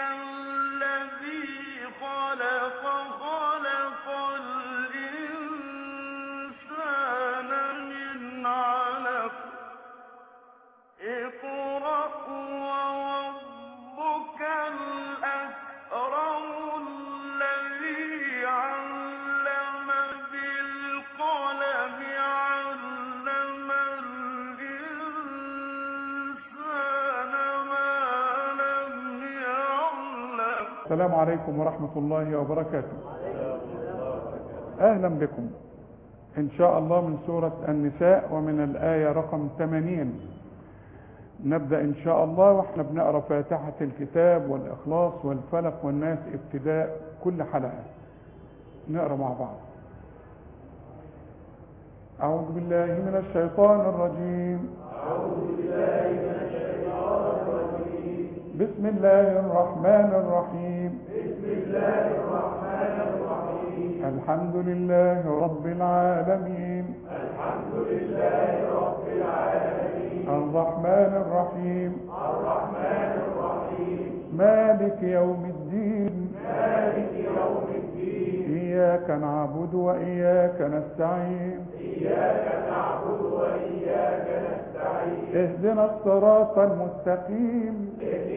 الذي خلق الإنسان من علق اقرأ وربك الأكرم الذي علم بالقلم علم الإنسان ما لم يعلم. السلام عليكم ورحمة الله وبركاته. أهلا بكم إن شاء الله من سورة النساء ومن الآية رقم 80. نبدأ إن شاء الله وإحنا بنقرأ فاتحة الكتاب والإخلاص والفلق والناس ابتداء كل حلقة. نقرأ مع بعض. أعوذ بالله من الشيطان الرجيم. بسم الله الرحمن الرحيم. الحمد لله رب العالمين. الرحمن الرحيم. مالك يوم الدين. إياك نعبد وإياك نستعين. اهدنا الصراط المستقيم.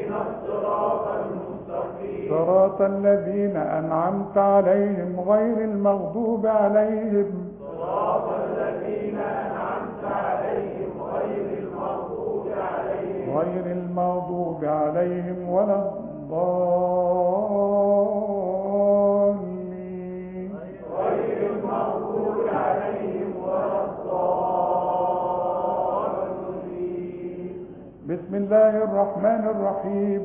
صراط الذين أنعمت عليهم غير المغضوب عليهم ولا الضالين. بسم الله الرحمن الرحيم.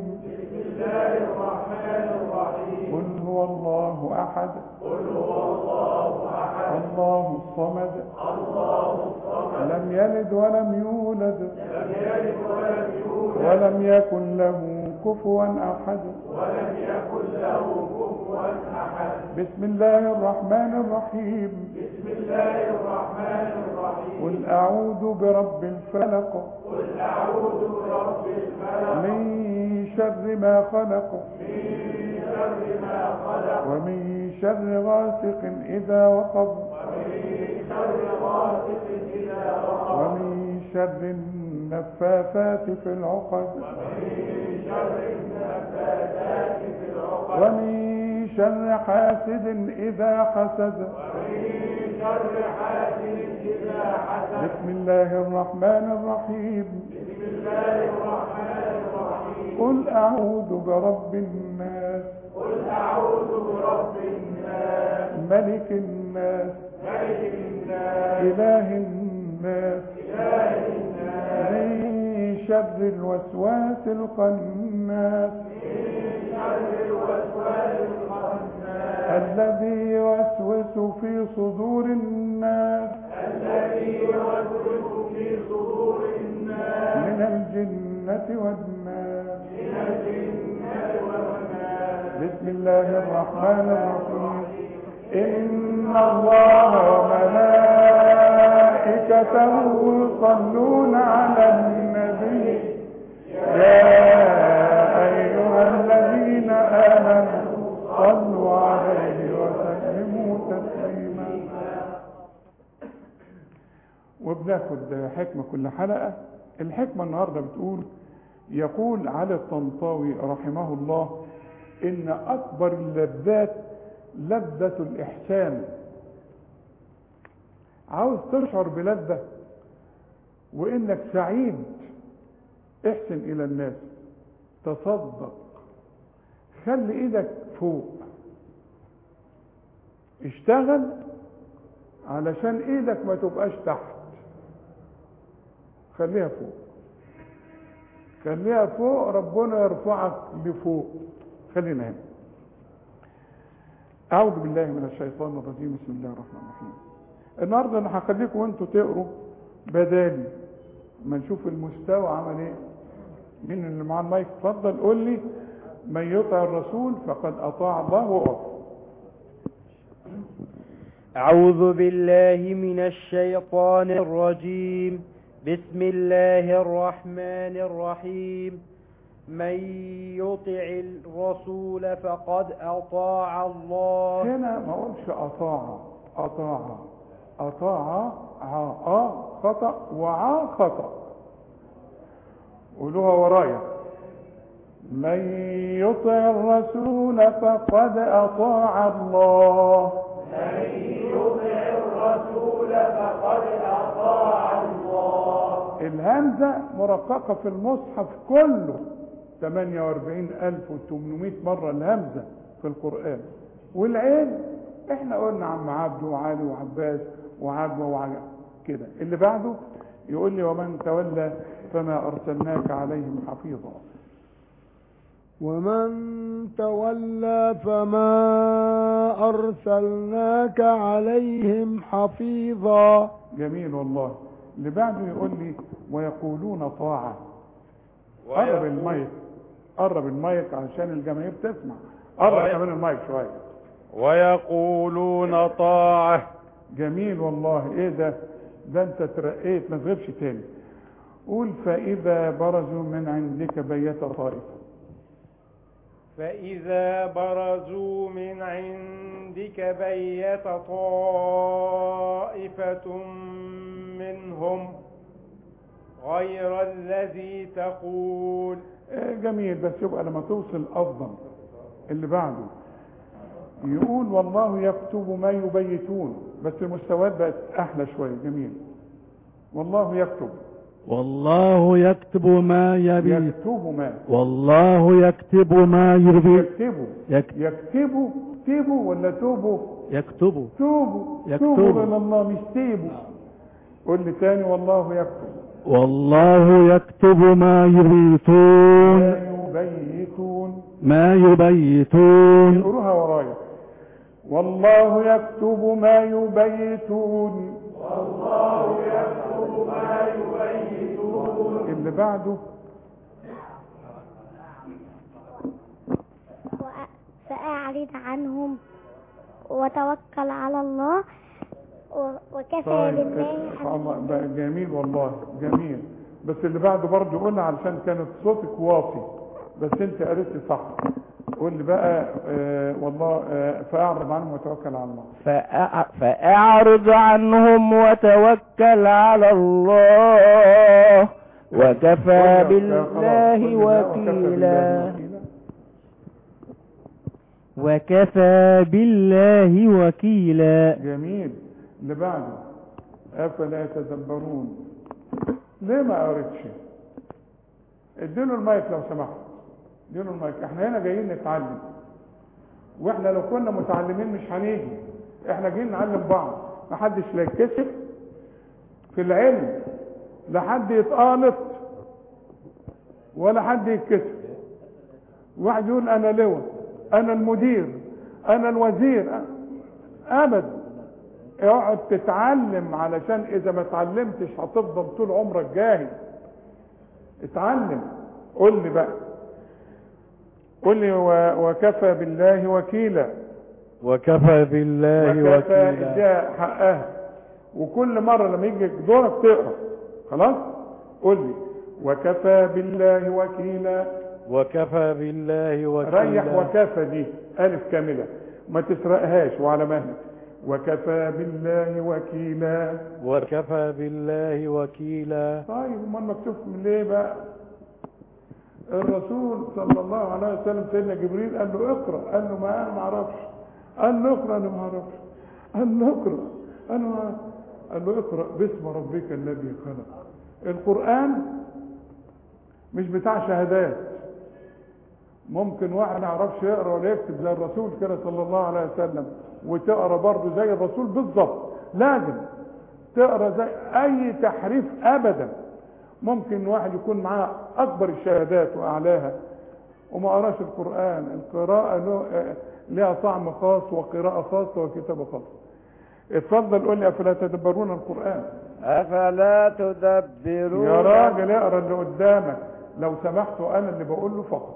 قل هو الله أحد. الله الصمد. لم يلد ولم يولد ولم يكن له كفوا أحد. بسم الله الرحمن الرحيم. قل أعوذ برب الفلق. من شر ما خلق. ومن شر غاسق إذا وقب. ومن شر النفاثات في العقد. ومن شر حاسد إذا حسد. بسم الله الرحمن الرحيم. قل أعوذ برب الناس. ملك الناس. إله الناس. من شر الوسواس الخناس. الذي يوسوس في صدور الناس. من الجنة والناس. بسم الله الرحمن الرحيم. إن الله وملائكته يصلون على النبي يا أيها الذين آمنوا صلوا عليه وسلموا تسليما. وبناخد حكمة كل حلقة. الحكمة النهاردة بتقول يقول علي الطنطاوي رحمه الله إن أكبر اللذات لذة الإحسان. عاوز تشعر بلذة وإنك سعيد، احسن إلى الناس، تصدق، خلي إيدك فوق، اشتغل علشان إيدك ما تبقاش تحت، خليها فوق، خليها فوق، ربنا يرفعك لفوق. خلينا هنا. أعوذ بالله من الشيطان الرجيم. بسم الله الرحمن الرحيم. النهارده أنا هخليكم وأنتوا تقروا بدالي ما نشوف المستوى عمل إيه. مين اللي معاه المايك؟ اتفضل قول لي. من يطع الرسول فقد أطاع الله. وقف. أعوذ بالله من الشيطان الرجيم. بسم الله الرحمن الرحيم. من يطع الرسول فقد أطاع الله. هنا ما اقولش اطاع خطأ وعا خطأ. قولوها ورايا. من يطع الرسول فقد أطاع الله. من يطع الرسول فقد أطاع الله. الهمزة مرققة في المصحف كله 48800 مرة الهمزة في القرآن. والعين احنا قلنا عم عبده وعلي وعباس وعجوة كده. اللي بعده يقول لي ومن تولى فما أرسلناك عليهم حفيظا. ومن تولى فما أرسلناك عليهم حفيظا. جميل والله. اللي بعده يقول لي ويقولون طاعة. قرب المايك عشان الجماهير تسمع. قرب كمان المايك شوية. ويقولون طاعة. جميل والله. ايه ده انت ترقيت، ما تغيبش تاني. قول فإذا برزوا من عندك بيت طائفة. فإذا برزوا من عندك بيت طائفة منهم غير الذي تقول. جميل، بس يبقى لما توصل أفضل. اللي بعده يقول والله يكتب ما يبيتون، بس المستويات بقت أحلى شوية. جميل. والله يكتب ما يبيت. والله يكتب ما يبيت. يكتبوا ولا توبوا؟ توبوا إلى الله مش تيبوا. قل لي تاني. والله يكتب ما يبيتون. يقروها ورايا. والله يكتب ما يبيتون. اللي بعده فأعرض عنهم وتوكل على الله وكفى بالله حسيبا. جميل والله جميل. بس اللي بعده برضه قلنا علشان كانت صوتك واطي، بس انت قريتي صح. قول لي بقى والله فأعرض عنهم وتوكل على الله. فأعرض عنهم وتوكل على الله وكفى بالله وكيلا. وكفى بالله وكيلا. جميل. اللي بعده أفلا يتدبرون. ليه ما قريتش؟ اديله المايك لو سمحت. اديله المايك. احنا هنا جايين نتعلم، واحنا لو كنا متعلمين مش هنيجي. احنا جايين نعلم بعض. ما حدش لا يتكسف في العلم، لا حد يتقالط ولا حد يتكسف. واحد يقول انا لواء، انا المدير، انا الوزير. ابدا. اقعد تتعلم، علشان اذا ما اتعلمتش هتفضل طول عمرك جاهل. اتعلم. قول لي بقى. قول لي وكفى بالله وكيلا. وكفى بالله وكيلا. ده حقها. وكل مرة لما يجي دورك تقرأ. خلاص. قول لي وكفى بالله وكيلا. وكفى بالله وكيلا. ريح وكفى دي ألف كاملة، ما تسرقهاش وعلى مهلك. وكفى بالله وكيلا. وكفى بالله وكيلا. طيب امال مكتوب من ليه بقى؟ الرسول صلى الله عليه وسلم سيدنا جبريل قال له اقرا، قال له ما انا ما اعرفش. قال له اقرا، انا ما اعرفش. قال له اقرا، قال له اقرا باسم ربك الذي خلق. القرآن مش بتاع شهادات. ممكن واحد ما يعرفش يقرا ولا يكتب زي الرسول كده صلى الله عليه وسلم، وتقرا برضه زي الرسول بالظبط. لازم تقرا زي اي تحريف ابدا. ممكن واحد يكون معاه اكبر الشهادات واعلاها وما قراش القرآن. القراءة لها طعم خاص وقراءة خاصة وكتابة خاصة. اتفضل قول لي افلا تدبرون القرآن. افلا تدبرون. يا راجل اقرا اللي قدامك لو سمحت، وانا اللي بقول له فقط.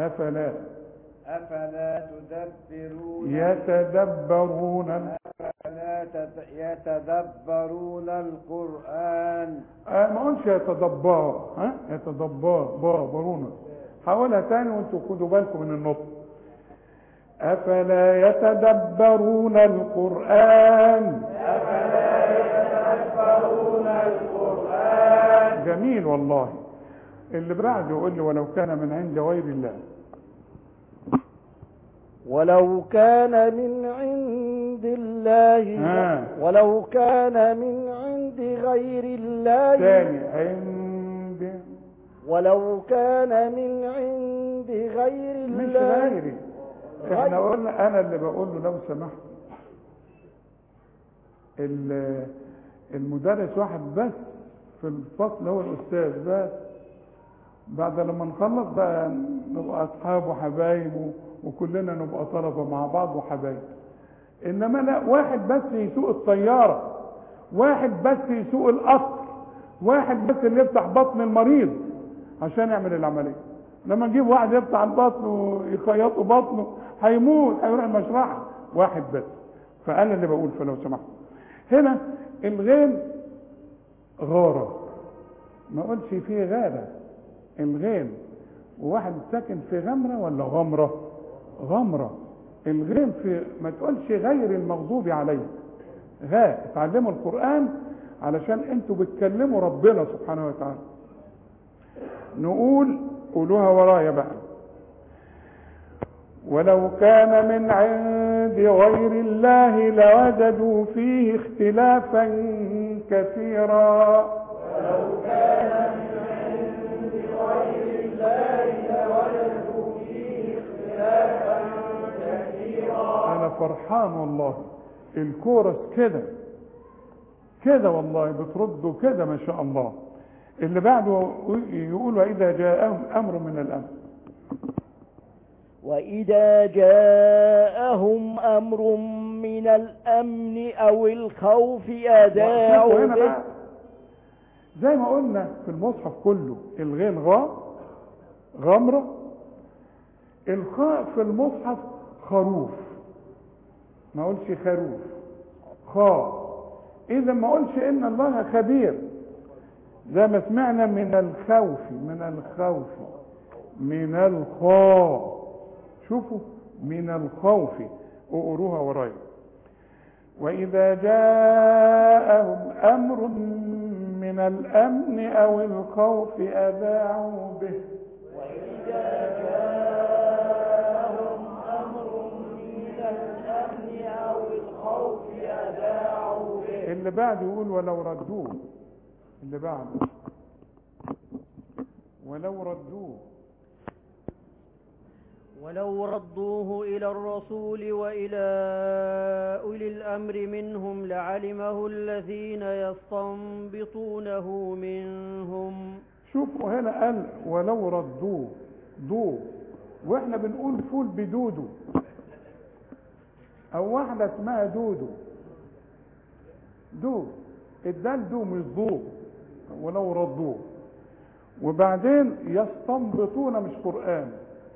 أفلا تدبرون. يتدبرون. أفلا يتدبرون القرآن. ما قلش يتدبر، يتدبرون. حاولها تاني وانتوا خدوا بالكم من النطق. أفلا يتدبرون القرآن. جميل والله. اللي بعده يقول لي ولو كان من عند غير الله. ولو كان من عند الله ولو كان من عند غير الله ثاني عند. ولو كان من عند غير الله مش غيري. احنا قلنا انا اللي بقول له لو سمحت المدرس واحد بس في الفصل هو الاستاذ بس. بعد لما نخلص بقى نبقى اصحاب وحبايب وكلنا نبقى طلبه مع بعض وحبايب. انما لا، واحد بس يسوق الطياره، واحد بس يسوق القطر، واحد بس اللي يفتح بطن المريض عشان يعمل العمليه. لما نجيب واحد يفتح البطن ويخيطوا بطنه هيموت، هيروح المشرحه. واحد بس. فانا اللي بقول فلو سمحت. هنا الغين غاره، ما قلتش فيه غاره. الغين وواحد ساكن في غمره ولا غمره؟ غمره. الغين في، ما تقولش غير المغضوب عليه. اتعلموا القرآن علشان انتوا بتكلموا ربنا سبحانه وتعالى. نقول قولوها ورايا بقى. ولو كان من عند غير الله لوجدوا فيه اختلافا كثيرا. ولو كان من عند غير الله لوجدوا فيه اختلافا كثيرا. انا فرحان والله. الكورس كده والله بتردوا كده ما شاء الله. اللي بعده يقول وإذا جاءهم أمر من الأمر. وإذا جاءهم أمر من الأمن أو الخوف أذاعوا به. زي ما قلنا في المصحف كله الغين غمرة. الخاء في المصحف خروف، ما اقولش خروف. خاء. إذا ما اقولش إن الله خبير زي ما سمعنا من الخاء. شوفوا من الخوف. اقروها ورايا. وإذا جاءهم أمر من الأمن أو الخوف أذاعوا به. وإذا جاءهم أمر من الأمن أو الخوف أذاعوا به. اللي بعده يقول ولو ردوه. اللي بعده ولو ردوه إلى الرسول وإلى أولي الأمر منهم لعلمه الذين يستنبطونه منهم. شوفوا هنا قال ولو ردوه واحنا بنقول فول بدودو او واحدة اسمها دودو. الدال دو مش ضو. ولو ردوه. وبعدين يستنبطون مش قرآن.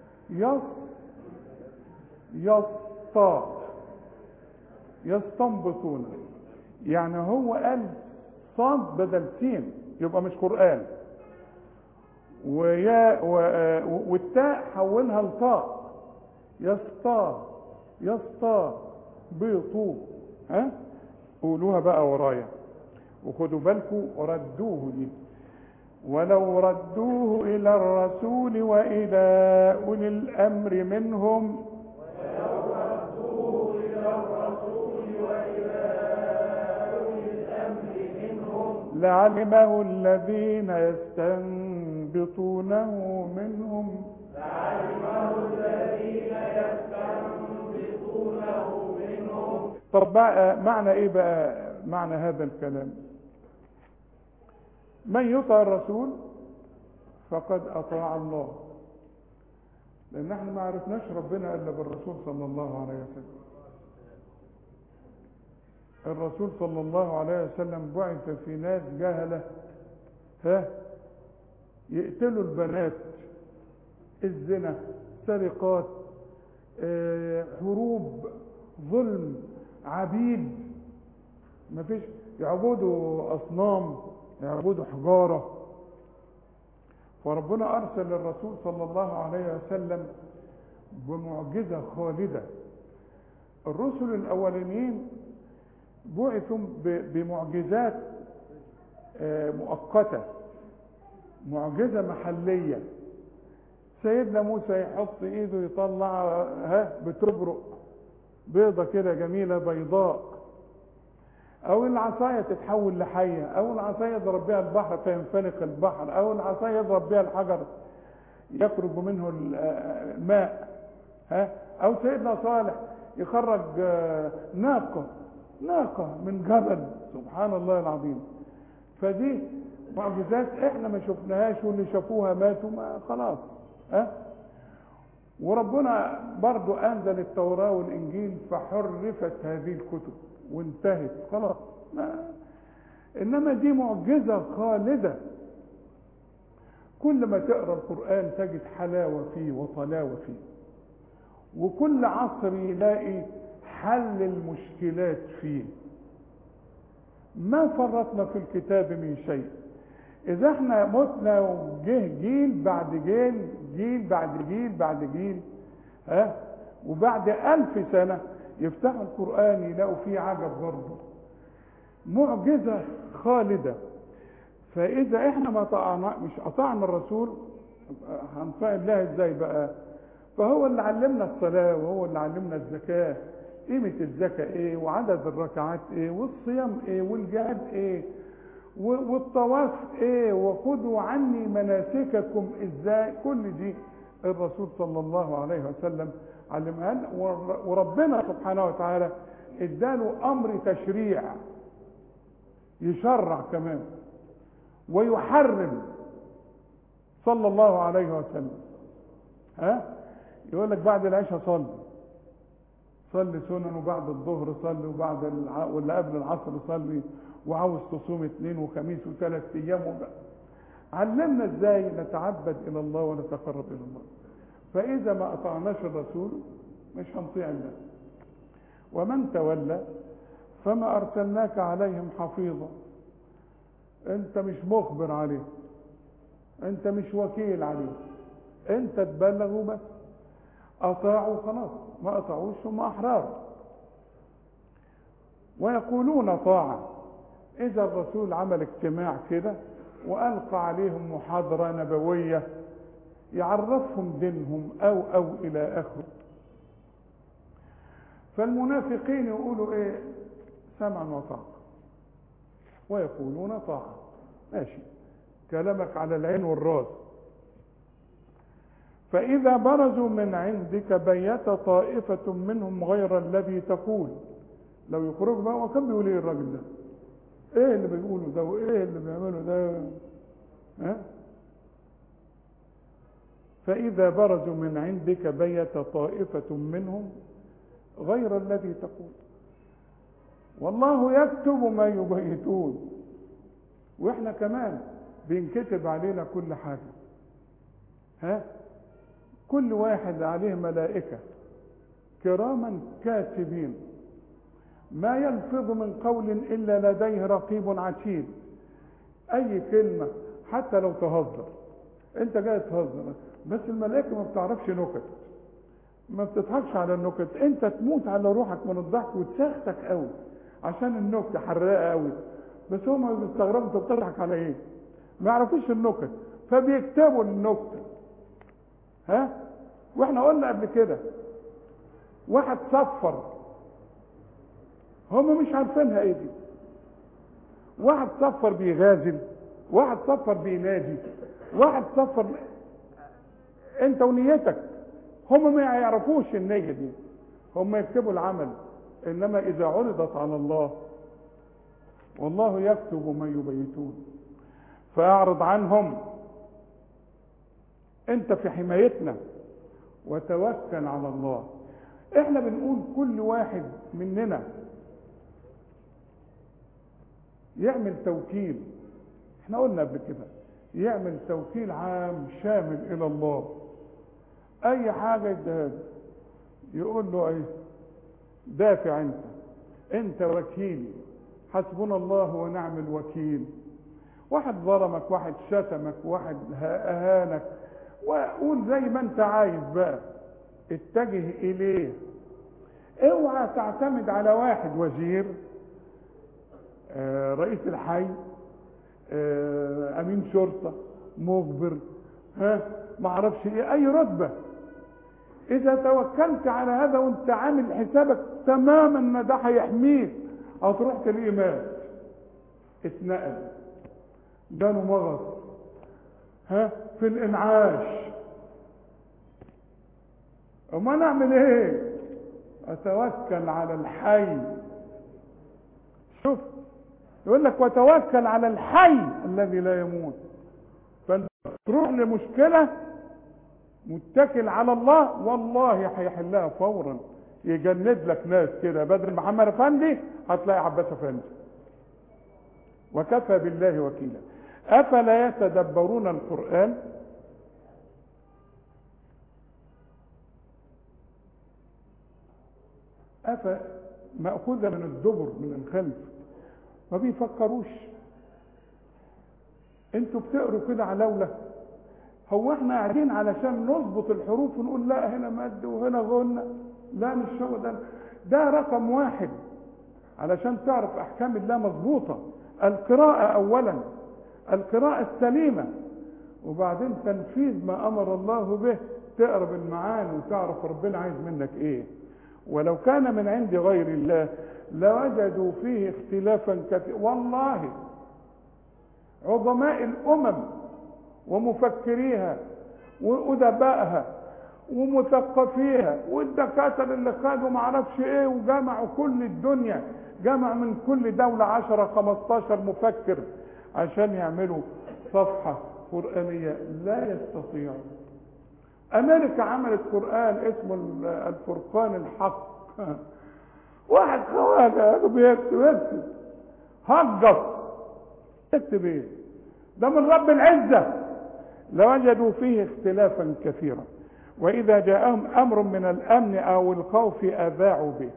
يستنبطون يعني هو قال صاد بدل سين يبقى مش قرآن. والتاء حولها لطاء. يستنبطوا. قولوها بقى ورايا وخدوا بالكم. ردوه دي. ولو ردوه إلى الرسول وإلى أولي الأمر منهم. لعلمه الذين يستنبطونه منهم. طب معنى ايه بقى معنى هذا الكلام؟ من يطع الرسول فقد اطاع الله. لان احنا ما عرفناش ربنا الا بالرسول صلى الله عليه وسلم. الرسول صلى الله عليه وسلم بعث في ناس جهله يقتلوا البنات، الزنا، سرقات، حروب، ظلم، عبيد، ما فيش، يعبدوا أصنام، يعبدوا حجارة. فربنا أرسل الرسول صلى الله عليه وسلم بمعجزة خالدة. الرسل الأولين بعثوا بمعجزات مؤقتة، معجزة محلية. سيدنا موسى يحط ايده يطلع بتبرق بيضة كده جميلة بيضاء، او العصاية تتحول لحية، او العصاية يضرب بها البحر فينفلق البحر، او العصاية يضرب بها الحجر يخرج منه الماء. او سيدنا صالح يخرج ناقة من جبل، سبحان الله العظيم. فدي معجزات احنا ما شفناهاش، واللي شافوها ماتوا، ما خلاص. وربنا برضو انزل التوراة والانجيل فحرفت هذه الكتب وانتهت خلاص. انما دي معجزة خالدة. كل ما تقرأ القرآن تجد حلاوة فيه وطلاوة فيه، وكل عصر يلاقي حل المشكلات فيه. ما فرطنا في الكتاب من شيء. إذا احنا متنا وجه جيل بعد جيل، جيل بعد جيل بعد جيل، وبعد 1000 سنة يفتحوا القرآن يلاقوا فيه عجب برضه، معجزة خالدة. فإذا احنا ما طاعنا، مش أطعنا الرسول، هنطيع الله ازاي بقى؟ فهو اللي علمنا الصلاة، وهو اللي علمنا الزكاة، قيمة الزكاة ايه، وعدد الركعات ايه، والصيام ايه، والجهاد ايه، والطواف ايه، وخذوا عني مناسككم ازاي. كل دي الرسول صلى الله عليه وسلم علمها لنا. وربنا سبحانه وتعالى اداله امر تشريع، يشرع كمان ويحرم صلى الله عليه وسلم. يقول لك بعد العشاء صلي سنن، وبعد الظهر صلي، ولا قبل العصر صلي، وعاوز تصوم 2 وخميس و3 ايام. علمنا ازاي نتعبد الى الله ونتقرب الى الله. فاذا ما اطعناش الرسول مش هنطيع الله. ومن تولى فما ارسلناك عليهم حفيظا. انت مش مخبر عليه، انت مش وكيل عليه، انت تبلغوا بس. اطاعوا خلاص، ما اطاعوش هم احرار. ويقولون طاعة. اذا الرسول عمل اجتماع كده والقى عليهم محاضرة نبوية يعرفهم دينهم او الى اخره، فالمنافقين يقولوا ايه؟ سمعا وطاعة. ويقولون طاعة، ماشي، كلامك على العين والراس. فإذا برزوا من عندك بيت طائفة منهم غير الذي تقول. لو يخرج بقى، وكم بيقول ايه الراجل ده؟ ايه اللي بيقوله ده؟ وايه اللي بيعمله ده؟ فإذا برزوا من عندك بيت طائفة منهم غير الذي تقول والله يكتب ما يبيتون. واحنا كمان بينكتب علينا كل حاجة. كل واحد عليه ملائكة كراما كاتبين ما يلفظ من قول إلا لديه رقيب عتيد. أي كلمة حتى لو تهزر، أنت جاي تهزر بس الملائكة ما بتعرفش نكت، ما بتضحكش على النكت. أنت تموت على روحك من الضحك وتسختك قوي عشان النكتة حراقة قوي، بس هم بيستغربوا أنت بتضحك على إيه، ما يعرفوش النكت فبيكتبوا النكتة. واحنا قلنا قبل كده واحد صفر، هم مش عارفينها ايه دي. واحد صفر بيغازل، واحد صفر بينادي، واحد صفر انت ونيتك. هم ما يعرفوش النية دي، هم يكتبوا العمل. انما اذا عرضت على الله والله يكتب ما يبيتون فاعرض عنهم، انت في حمايتنا، وتوكل على الله. احنا بنقول كل واحد مننا يعمل توكيل. احنا قلنا قبل كده يعمل توكيل عام شامل الى الله. اي حاجة يديها يقول له ايه؟ دافع انت وكيلي حسبنا الله ونعم الوكيل. واحد ظلمك، واحد شتمك، واحد اهانك، وقول زي ما انت عايز بقى، اتجه اليه. اوعى تعتمد على واحد وزير، رئيس الحي، امين شرطة، مخبر، معرفش ايه، اي رتبة. اذا توكلت على هذا وانت عامل حسابك تماما ان ده هيحميك، هتروح تلاقيه مات، اتنقل، جاله مغص، في الانعاش. وما نعمل ايه؟ اتوكل على الحي. شوف يقول لك وتوكل على الحي الذي لا يموت. فانت تروح لمشكلة متكل على الله، والله هيحلها فورا. يجند لك ناس كده، بدل محمد افندي هتلاقي عباس افندي. وكفى بالله وكيلا. افلا يتدبرون القرآن؟ مأخوذة من الدبر، من الخلف، ما بيفكروش. انتوا بتقروا كده على لوله. هو احنا قاعدين علشان نظبط الحروف ونقول لا هنا مد وهنا غنة؟ لا، مش هو ده. ده رقم واحد علشان تعرف احكام الله مظبوطة. القراءة اولا، القراءة السليمة، وبعدين تنفيذ ما امر الله به، تقرا بالمعاني وتعرف ربنا عايز منك ايه. ولو كان من عند غير الله لوجدوا فيه اختلافا كثيرا. والله عظماء الامم ومفكريها وادبائها ومثقفيها والدكاتره اللي خدوا معرفش ايه وجمعوا كل الدنيا، جمع من كل دولة 10-15 مفكر عشان يعملوا صفحة قرآنية، لا يستطيعوا. امريكا عملت قرآن اسمه الفرقان الحق. واحد خواجه بيكتب هجص، يكتب ايه؟ ده من رب العزة. لوجدوا فيه اختلافا كثيرا، واذا جاءهم امر من الامن او الخوف اذاعوا به.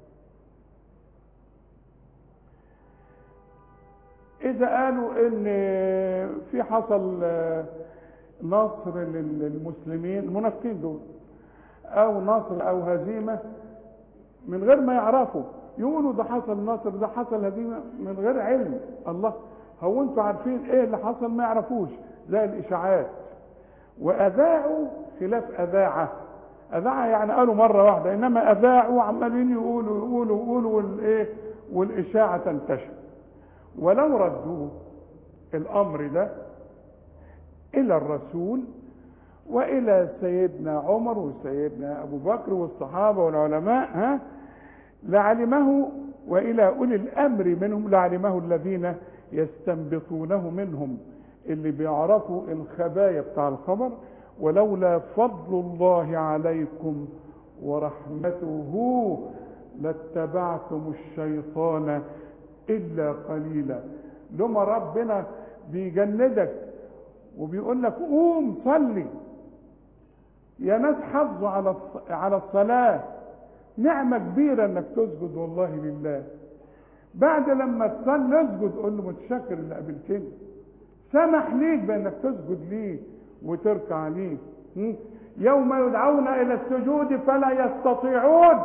اذا قالوا ان في حصل نصر للمسلمين، المنافقين دول، او نصر او هزيمة من غير ما يعرفوا، يقولوا ده حصل نصر، ده حصل هزيمة من غير علم. الله، هو انتوا عارفين ايه اللي حصل؟ ما يعرفوش، زي الاشاعات. واذاعوا خلاف اذاعة. اذاعة يعني قالوا مرة واحدة، انما اذاعوا عمالين يقولوا والايه، والاشاعة تنتشر. ولو ردوا الامر ده الى الرسول والى سيدنا عمر وسيدنا ابو بكر والصحابة والعلماء لعلمه، والى اولي الامر منهم لعلمه الذين يستنبطونه منهم، اللي بيعرفوا الخبايا بتاع الخبر. ولولا فضل الله عليكم ورحمته لاتبعتم الشيطان الا قليلا. لما ربنا بيجندك وبيقول لك قوم صلي، يا ناس حافظوا على الصلاة، نعمة كبيرة انك تسجد والله لله. بعد لما تصلي اسجد، قول له متشكر اللي قابلتني، سمح ليك بانك تسجد ليه وتركع ليه. يوم يدعون الى السجود فلا يستطيعون،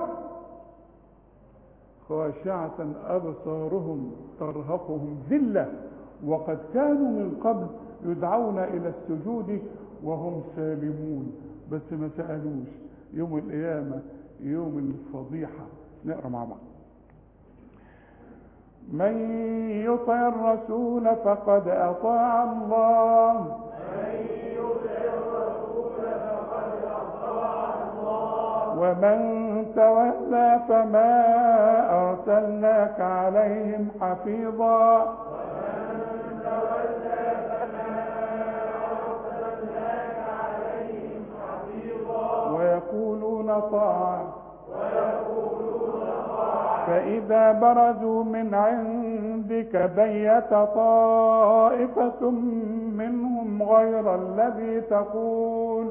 خاشعة ابصارهم ترهقهم ذلة وقد كانوا من قبل يدعون الى السجود وهم سالمون. بس ما سألوش. يوم القيامة يوم الفضيحة. نقرأ مع بعض. من يطع الرسول فقد أطاع الله. ومن تولى فما أرسلناك عليهم حفيظا. ويقولون طاعة فإذا برزوا من عندك بيت طائفة منهم غير الذي تقول.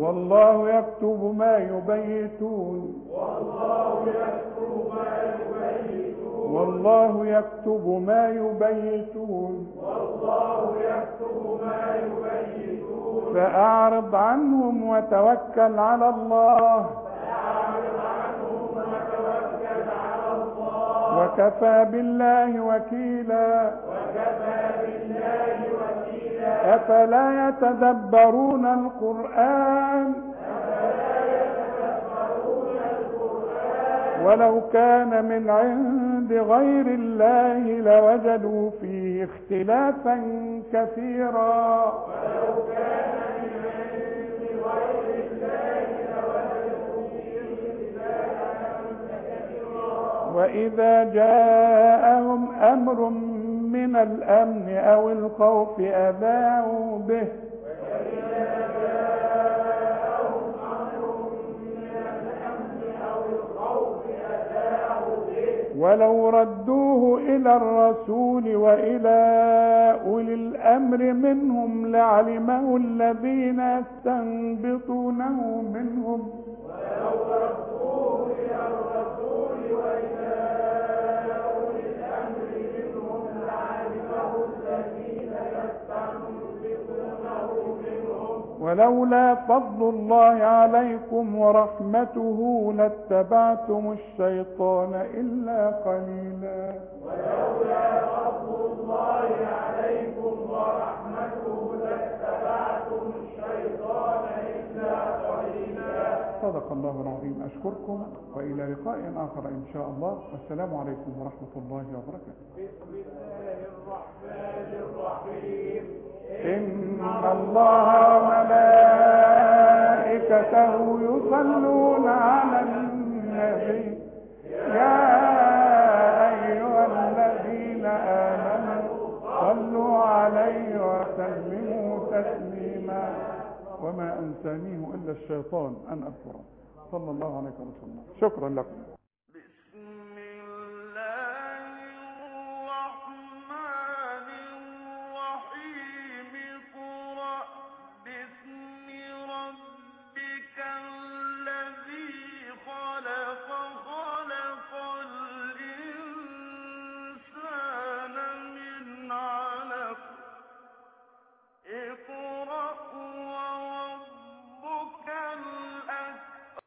والله يكتب ما يبيتون والله يكتب ما يبيتون فأعرض عنهم وتوكل على الله وكفى بالله وكيلا أفلا يتدبرون القرآن ولو كان من عند غير الله لوجدوا فيه اختلافا كثيرا وإذا جاءهم أمر من الأمن أو الخوف أذاعوا به ولو ردوه إلى الرسول وإلى أولي الأمر منهم لعلمه الذين يستنبطونه منهم ولولا فضل الله عليكم ورحمته لاتبعتم الشيطان إلا قليلا ولولا فضل الله عليكم ورحمته لاتبعتم الشيطان إلا قليلا. صدق الله العظيم. أشكركم وإلى لقاء آخر إن شاء الله، والسلام عليكم ورحمة الله وبركاته. بسم الله الرحمن الرحيم. إن الله وملائكته يصلون على النبي يا أيها الذين آمنوا صلوا عليه وسلموا تسليما. وما أنسانيه إلا الشيطان أن أذكره. صلى الله عليه وسلم. شكرا لكم.